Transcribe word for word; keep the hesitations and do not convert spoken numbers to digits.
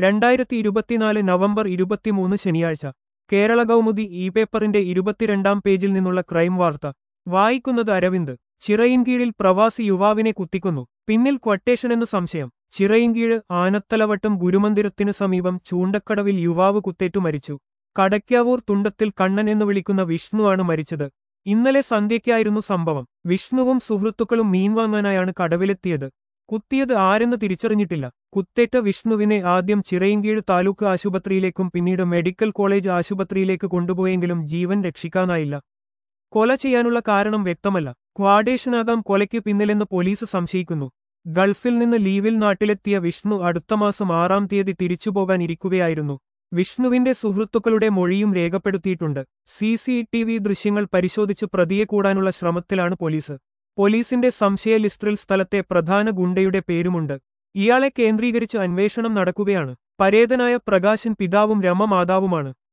രണ്ടായിരത്തി ഇരുപത്തിനാല് നവംബർ ഇരുപത്തിമൂന്ന് ശനിയാഴ്ച കേരള കൗമുദി ഇ പേപ്പറിന്റെ ഇരുപത്തിരണ്ടാം പേജിൽ നിന്നുള്ള ക്രൈം വാർത്ത വായിക്കുന്നത് അരവിന്ദ്. ചിറയിൻകീഴിൽ പ്രവാസി യുവാവിനെ കുത്തിക്കൊന്നു, പിന്നിൽ ക്വട്ടേഷനെന്ന് സംശയം. ചിറയിൻകീഴ് ആനത്തലവട്ടം ഗുരുമന്ദിരത്തിനു സമീപം ചൂണ്ടക്കടവിൽ യുവാവ് കുത്തേറ്റു മരിച്ചു. കടയ്ക്കാവൂർ തുണ്ടത്തിൽ കണ്ണൻ എന്ന് വിളിക്കുന്ന വിഷ്ണു ആണ് മരിച്ചത്. ഇന്നലെ സന്ധ്യയ്ക്കായിരുന്നു സംഭവം. വിഷ്ണുവും സുഹൃത്തുക്കളും മീൻ വാങ്ങാനായാണ് കടവിലെത്തിയത്. കുത്തിയത് ആരെന്ന് തിരിച്ചറിഞ്ഞിട്ടില്ല. കുത്തേറ്റ വിഷ്ണുവിനെ ആദ്യം ചിറയിൻകീഴ് താലൂക്ക് ആശുപത്രിയിലേക്കും പിന്നീട് മെഡിക്കൽ കോളേജ് ആശുപത്രിയിലേക്ക് കൊണ്ടുപോയെങ്കിലും ജീവൻ രക്ഷിക്കാനായില്ല. കൊല ചെയ്യാനുള്ള കാരണം വ്യക്തമല്ല. ക്വാഡേഷനാകാം കൊലയ്ക്ക് പിന്നിലെന്ന് പോലീസ് സംശയിക്കുന്നു. ഗൾഫിൽ നിന്ന് ലീവിൽ നാട്ടിലെത്തിയ വിഷ്ണു അടുത്ത മാസം ആറാം തീയതി തിരിച്ചുപോകാൻ ഇരിക്കുകയായിരുന്നു. വിഷ്ണുവിന്റെ സുഹൃത്തുക്കളുടെ മൊഴിയും രേഖപ്പെടുത്തിയിട്ടുണ്ട്. സി സി ടി വി ദൃശ്യങ്ങൾ പരിശോധിച്ച് പ്രതിയെ കൂടാനുള്ള ശ്രമത്തിലാണ് പോലീസ്. പോലീസിന്റെ സംശയ ലിസ്റ്റിൽ സ്ഥലത്തെ പ്രധാന ഗുണ്ടയുടെ പേരുമുണ്ട്. ഇയാളെ കേന്ദ്രീകരിച്ച് അന്വേഷണം നടക്കുകയാണ്. പരേതനായ പ്രകാശൻ പിതാവും രമ മാതാവുമാണ്.